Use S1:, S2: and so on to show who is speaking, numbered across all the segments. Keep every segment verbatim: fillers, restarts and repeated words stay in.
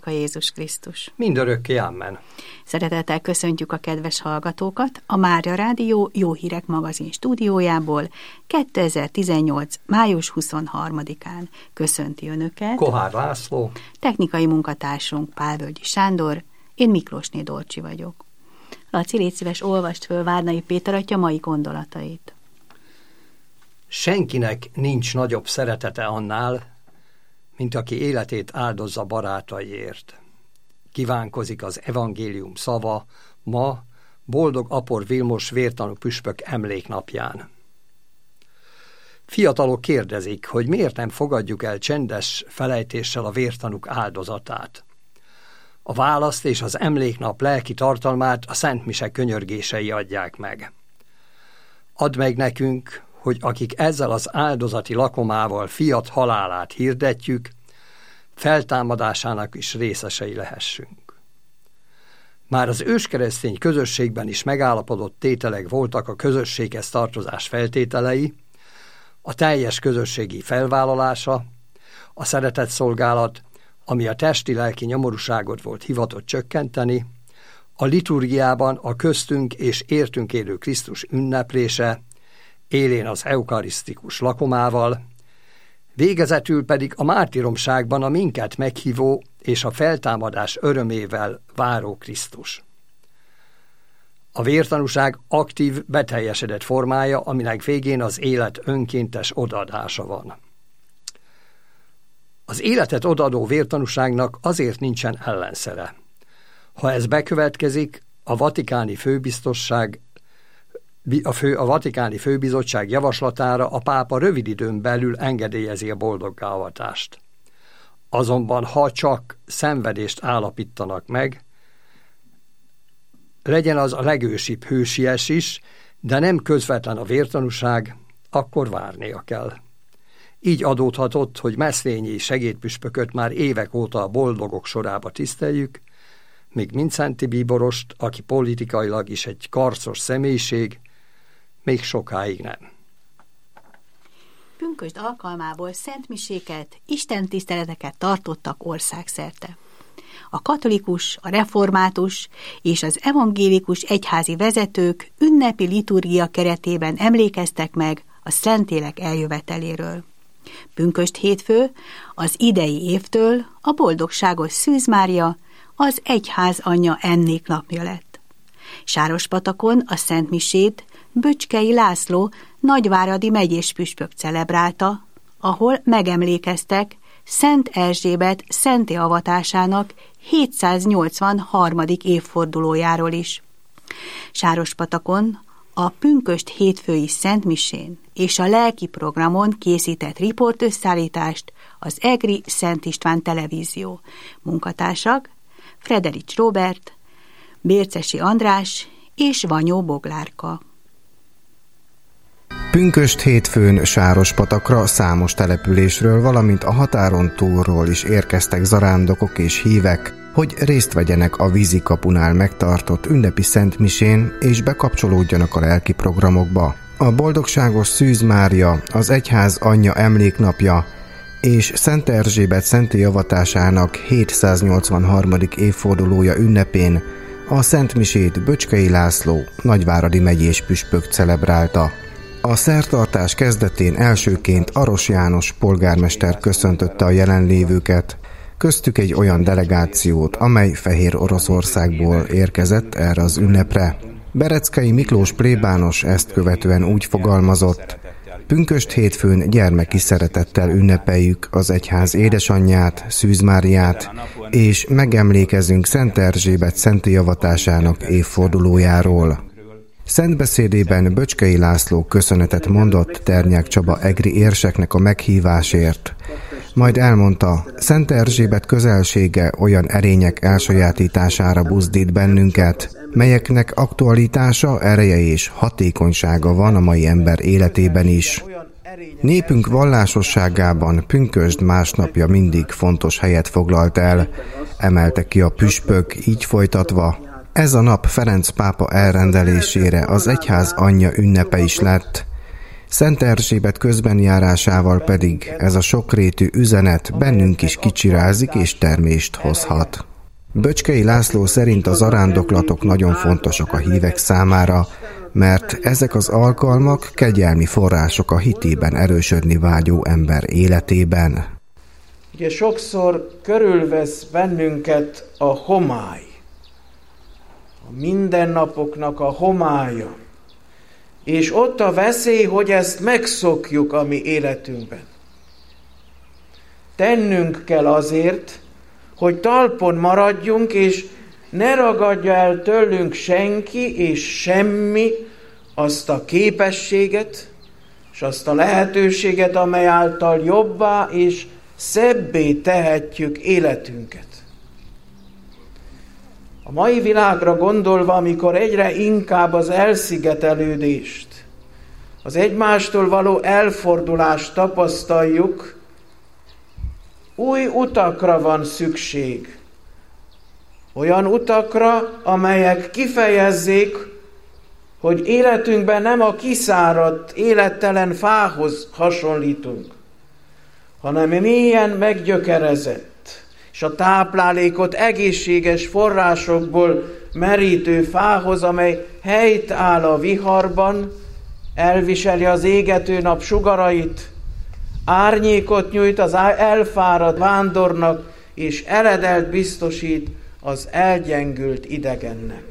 S1: a Jézus Krisztus.
S2: Mindörökké amen.
S1: Szeretettel köszöntjük a kedves hallgatókat a Mária Rádió Jó Hírek magazin stúdiójából kétezer-tizennyolc. május huszonharmadikán. Köszönti Önöket
S2: Kohár László,
S1: technikai munkatársunk Pálvölgyi Sándor, én Miklósné Dolcsi vagyok. Laci, légy szíves, olvast föl Várnai Péter atya mai gondolatait.
S2: Senkinek nincs nagyobb szeretete annál, mint aki életét áldozza barátaiért. Kívánkozik az evangélium szava ma, Boldog Apor Vilmos vértanú püspök emléknapján. Fiatalok kérdezik, hogy miért nem fogadjuk el csendes felejtéssel a vértanúk áldozatát. A választ és az emléknap lelki tartalmát a Szent Mise könyörgései adják meg. Add meg nekünk, hogy akik ezzel az áldozati lakomával fiat halálát hirdetjük, feltámadásának is részesei lehessünk. Már az őskeresztény közösségben is megállapodott tételek voltak a közösséghez tartozás feltételei, a teljes közösségi felvállalása, a szeretetszolgálat, ami a testi-lelki nyomorúságot volt hivatott csökkenteni, a liturgiában a köztünk és értünk élő Krisztus ünneplése, élén az eukarisztikus lakomával, végezetül pedig a mártíromságban a minket meghívó és a feltámadás örömével váró Krisztus. A vértanúság aktív, beteljesedett formája, aminek végén az élet önkéntes odaadása van. Az életet odaadó vértanúságnak azért nincsen ellenszere. Ha ez bekövetkezik, a vatikáni főbiztosság A, fő, a Vatikáni Főbizottság javaslatára a pápa rövid időn belül engedélyezi a boldoggáavatást. Azonban ha csak szenvedést állapítanak meg, legyen az a legősibb hősies is, de nem közvetlen a vértanúság, akkor várnia kell. Így adódhatott, hogy Meszlényi segédpüspököt már évek óta a boldogok sorába tiszteljük, míg Mindszenty bíborost, aki politikailag is egy karcos személyiség, még sokáig nem.
S1: Pünkösd alkalmából szentmiséket, istentiszteleteket tartottak országszerte. A katolikus, a református és az evangélikus egyházi vezetők ünnepi liturgia keretében emlékeztek meg a Szentlélek eljöveteléről. Pünkösd hétfő az idei évtől a boldogságos Szűz Mária, az egyház anyja emléknapja lett. Sárospatakon a szentmisét Böcskei László nagyváradi megyés püspök celebrálta, ahol megemlékeztek Szent Erzsébet szentté avatásának hétszáznyolcvanharmadik évfordulójáról is. Sárospatakon a pünkösd hétfői szentmisén és a lelki programon készített riportösszállítást az Egri Szent István Televízió. Munkatársak Frederics Róbert, Bércesi András és Vanyó Boglárka.
S3: Pünkösd hétfőn Sárospatakra számos településről, valamint a határon túlról is érkeztek zarándokok és hívek, hogy részt vegyenek a vízikapunál megtartott ünnepi szentmisén és bekapcsolódjanak a lelki programokba. A boldogságos Szűz Mária, az egyház anyja emléknapja és Szent Erzsébet szentté avatásának hétszáznyolcvanharmadik évfordulója ünnepén a szentmisét Böcskei László nagyváradi megyés püspök celebrálta. A szertartás kezdetén elsőként Aros János polgármester köszöntötte a jelenlévőket, köztük egy olyan delegációt, amely Fehér Oroszországból érkezett erre az ünnepre. Bereckei Miklós plébános ezt követően úgy fogalmazott: pünkösd hétfőn gyermeki szeretettel ünnepeljük az egyház édesanyját, Szűz Máriát, és megemlékezünk Szent Erzsébet szentté avatásának évfordulójáról. Szentbeszédében Böcskei László köszönetet mondott Ternyák Csaba egri érseknek a meghívásért. Majd elmondta, Szent Erzsébet közelsége olyan erények elsajátítására buzdít bennünket, melyeknek aktualitása, ereje és hatékonysága van a mai ember életében is. Népünk vallásosságában pünkösd másnapja mindig fontos helyet foglalt el, emelte ki a püspök, így folytatva: ez a nap Ferenc pápa elrendelésére az egyház anyja ünnepe is lett. Szent Erzsébet közbenjárásával pedig ez a sokrétű üzenet bennünk is kicsirázik és termést hozhat. Böcskei László szerint az zarándoklatok nagyon fontosak a hívek számára, mert ezek az alkalmak kegyelmi források a hitében erősödni vágyó ember életében.
S4: Ugye sokszor körülvesz bennünket a homály, a mindennapoknak a homálya, és ott a veszély, hogy ezt megszokjuk a mi életünkben. Tennünk kell azért, hogy talpon maradjunk, és ne ragadja el tőlünk senki és semmi azt a képességet, és azt a lehetőséget, amely által jobbá és szebbé tehetjük életünket. A mai világra gondolva, amikor egyre inkább az elszigetelődést, az egymástól való elfordulást tapasztaljuk, új utakra van szükség. Olyan utakra, amelyek kifejezzék, hogy életünkben nem a kiszáradt, élettelen fához hasonlítunk, hanem mélyen meggyökerezett, és a táplálékot egészséges forrásokból merítő fához, amely helyt áll a viharban, elviseli az égető nap sugarait, árnyékot nyújt az elfáradt vándornak, és eledelt biztosít az elgyengült idegennek.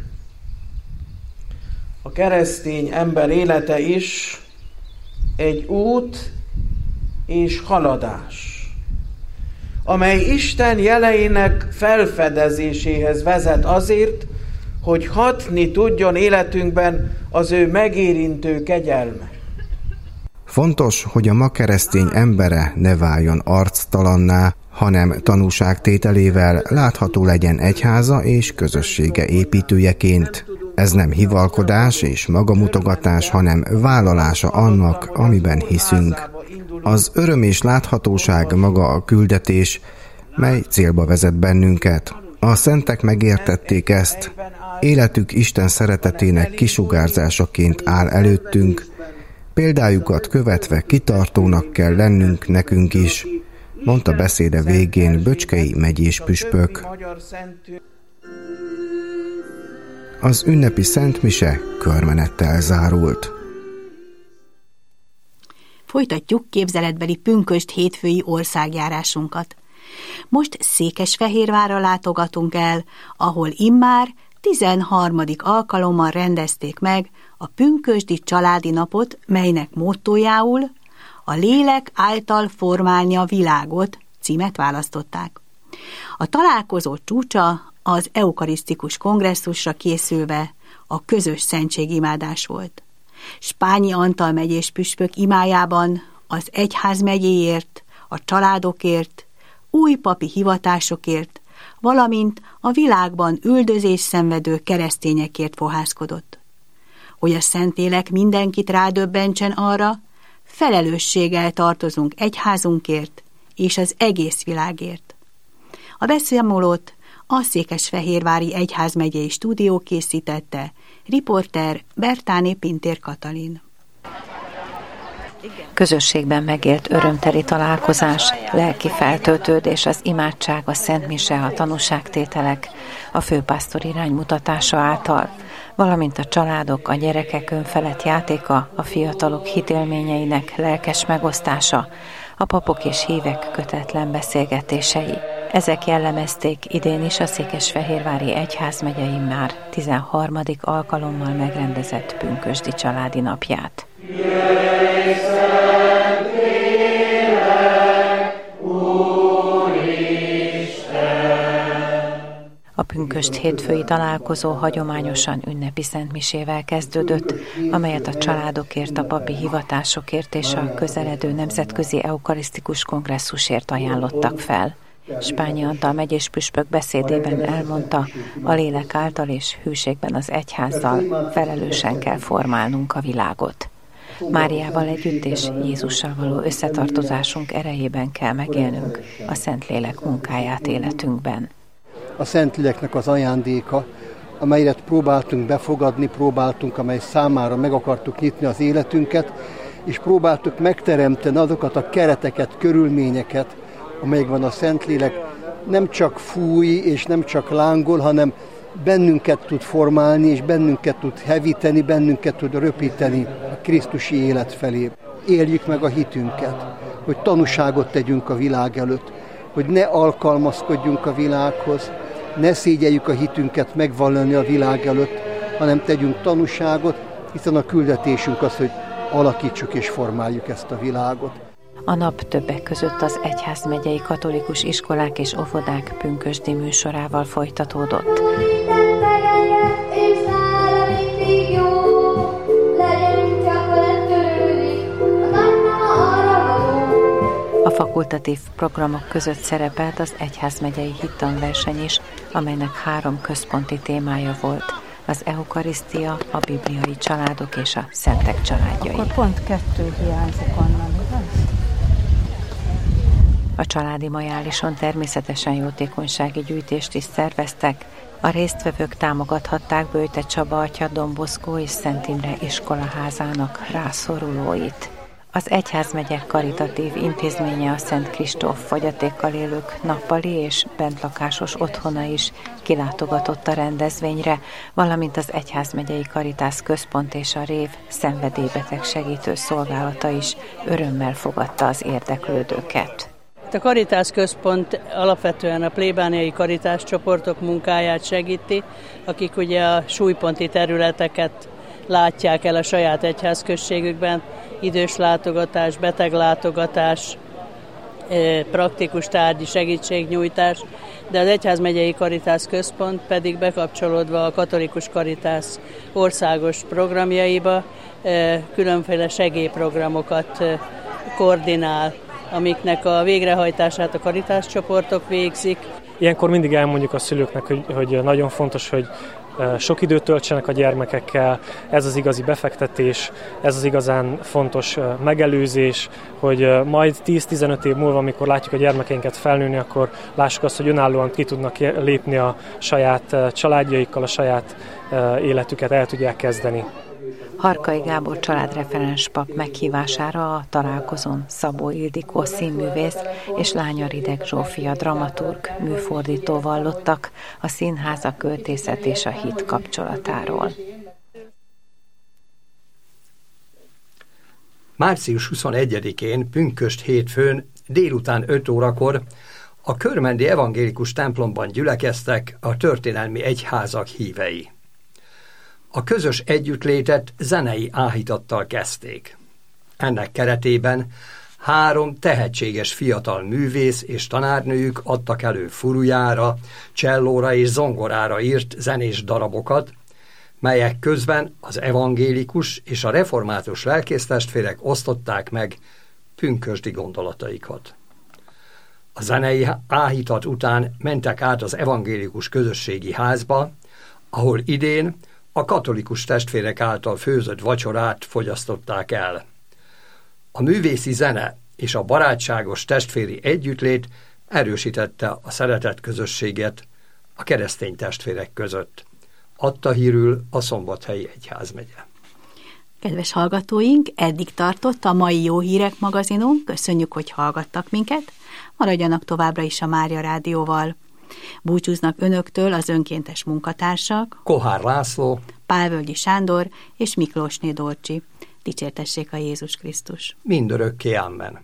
S4: A keresztény ember élete is egy út és haladás, amely Isten jeleinek felfedezéséhez vezet azért, hogy hatni tudjon életünkben az ő megérintő kegyelme.
S3: Fontos, hogy a ma keresztény embere ne váljon arctalanná, hanem tanúságtételével látható legyen egyháza és közössége építőjeként. Ez nem hivalkodás és magamutogatás, hanem vállalása annak, amiben hiszünk. Az öröm és láthatóság maga a küldetés, mely célba vezet bennünket. A szentek megértették ezt, életük Isten szeretetének kisugárzásaként áll előttünk, példájukat követve kitartónak kell lennünk nekünk is, mondta beszéde végén Böcskei megyés püspök. Az ünnepi szentmise körmenettel zárult.
S1: Folytatjuk képzeletbeli pünkösd hétfői országjárásunkat. Most Székesfehérvárra látogatunk el, ahol immár tizenharmadik alkalommal rendezték meg a pünkösdi családi napot, melynek mottójául a lélek által formálni a világot címet választották. A találkozó csúcsa az eukarisztikus kongresszusra készülve a közös szentségimádás volt. Spányi Antal megyés püspök imájában az egyházmegyéért, a családokért, új papi hivatásokért, valamint a világban üldözés szenvedő keresztényekért fohászkodott. Hogy a Szentlélek mindenkit rádöbbentsen arra, felelősséggel tartozunk egyházunkért és az egész világért. A beszámolót a Székesfehérvári Egyházmegyei Stúdió készítette, riporter Bertáné Pintér Katalin.
S5: Közösségben megélt örömteli találkozás, lelki feltöltődés, az imádság, a szentmise, a tanúságtételek, a főpásztor iránymutatása által, valamint a családok, a gyerekek önfelett játéka, a fiatalok hitélményeinek lelkes megosztása, a papok és hívek kötetlen beszélgetései. Ezek jellemezték idén is a Székesfehérvári Egyházmegyei már tizenharmadik alkalommal megrendezett pünkösdi családi napját. A pünkösd hétfői találkozó hagyományosan ünnepi szentmisével kezdődött, amelyet a családokért, a papi hivatásokért és a közeledő nemzetközi eukarisztikus kongresszusért ajánlottak fel. Spányi Antal megyés püspök beszédében elmondta, a lélek által és hűségben az egyházzal felelősen kell formálnunk a világot. Máriával együtt és Jézussal való összetartozásunk erejében kell megélnünk a Szentlélek munkáját életünkben.
S6: A Szentléleknek az ajándéka, amelyet próbáltunk befogadni, próbáltunk, amely számára meg akartuk nyitni az életünket, és próbáltuk megteremteni azokat a kereteket, körülményeket, amelyekben a Szentlélek nem csak fúj és nem csak lángol, hanem bennünket tud formálni, és bennünket tud hevíteni, bennünket tud röpíteni a krisztusi élet felé. Éljük meg a hitünket, hogy tanúságot tegyünk a világ előtt, hogy ne alkalmazkodjunk a világhoz, ne szégyeljük a hitünket megvallani a világ előtt, hanem tegyünk tanúságot, hiszen a küldetésünk az, hogy alakítsuk és formáljuk ezt a világot.
S5: A nap többek között az egyházmegyei katolikus iskolák és óvodák pünkösdi műsorával folytatódott. A fakultatív programok között szerepelt az egyházmegyei hittanverseny is, amelynek három központi témája volt: az eukarisztia, a bibliai családok és a szentek családjai.
S7: Akkor pont kettő hiányzik onnan, igaz?
S5: A családi majálison természetesen jótékonysági gyűjtést is szerveztek. A résztvevők támogathatták Böjte Csaba atya Don Bosco és Szent Imre iskolaházának rászorulóit. Az egyházmegye karitatív intézménye, a Szent Kristóf fogyatékkal élők nappali és bentlakásos otthona is kilátogatott a rendezvényre, valamint az egyházmegyei Karitász Központ és a Rév szenvedélybeteg segítő szolgálata is örömmel fogadta az érdeklődőket.
S8: A Karitász Központ alapvetően a plébániai karitás csoportok munkáját segíti, akik ugye a súlyponti területeket látják el a saját egyházközségükben, idős látogatás, beteglátogatás, praktikus tárgyi segítségnyújtás, de az Egyházmegyei Karitász Központ pedig bekapcsolódva a katolikus karitász országos programjaiba különféle segélyprogramokat koordinál, amiknek a végrehajtását a karitász csoportok végzik.
S9: Ilyenkor mindig elmondjuk a szülőknek, hogy, hogy nagyon fontos, hogy sok időt töltsenek a gyermekekkel, ez az igazi befektetés, ez az igazán fontos megelőzés, hogy majd tíz-tizenöt év múlva, amikor látjuk a gyermekeinket felnőni, akkor lássuk azt, hogy önállóan ki tudnak lépni a saját családjaikkal, a saját életüket el tudják kezdeni.
S5: Harkai Gábor családreferens pap meghívására a találkozón Szabó Ildikó színművész és Lánya Rideg Zsófia dramaturg műfordító vallottak a színház, a költészet és a hit kapcsolatáról.
S2: március huszonegyedikén, pünkösd hétfőn délután öt órakor a körmendi evangélikus templomban gyülekeztek a történelmi egyházak hívei. A közös együttlétet zenei áhítattal kezdték. Ennek keretében három tehetséges fiatal művész és tanárnőjük adtak elő furujára, csellóra és zongorára írt zenés darabokat, melyek közben az evangélikus és a református lelkésztestvérek osztották meg pünkösdi gondolataikat. A zenei áhítat után mentek át az evangélikus közösségi házba, ahol idén a katolikus testvérek által főzött vacsorát fogyasztották el. A művészi zene és a barátságos testvéri együttlét erősítette a szeretett közösséget a keresztény testvérek között. Adta hírül a Szombathelyi Egyházmegye.
S1: Kedves hallgatóink, eddig tartott a mai Jó Hírek magazinunk, köszönjük, hogy hallgattak minket, maradjanak továbbra is a Mária Rádióval. Búcsúznak önöktől az önkéntes munkatársak,
S2: Kohár László,
S1: Pálvölgyi Sándor és Miklósné Dorcsi. Dicsértessék a Jézus Krisztus.
S2: Mindörökké amen.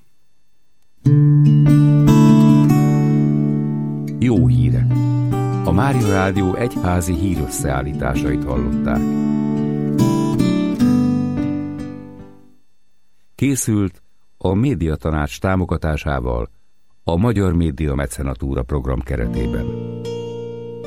S10: Jó hírek. A Mária Rádió egyházi hírösszeállításait hallották. Készült a Médiatanács támogatásával a Magyar Média Mecenatúra program keretében.